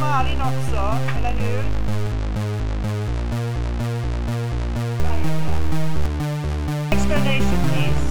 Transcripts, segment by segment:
Malin också, eller hur? Explanation please.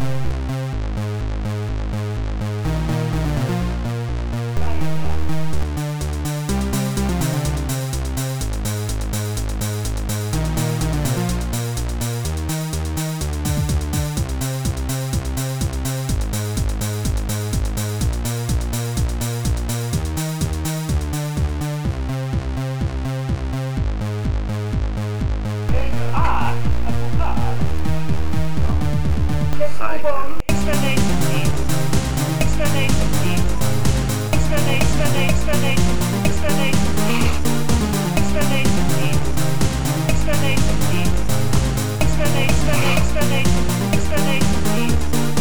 Explanation please. Explanation please. Explanation please. Explanation please. Explanation please. Explanation please.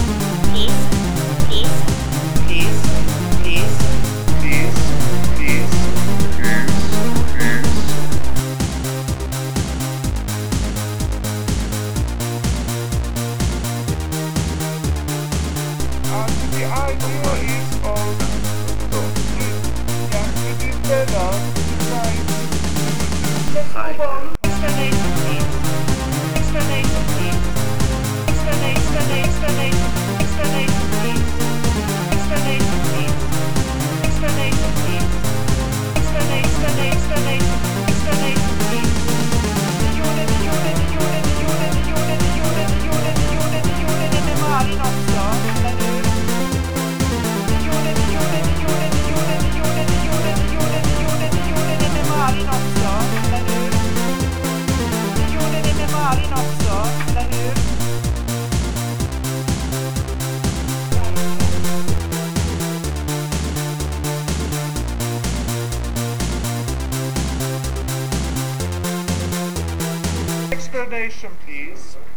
The idea is of you did better tonight. Explanation please. Explanation please. Explanation please. Explanation please. Explanation please. Explanation please. Malin också, eller hur? Malin också, eller hur? Gjorde ni med Malin också, eller hur? Explanation please.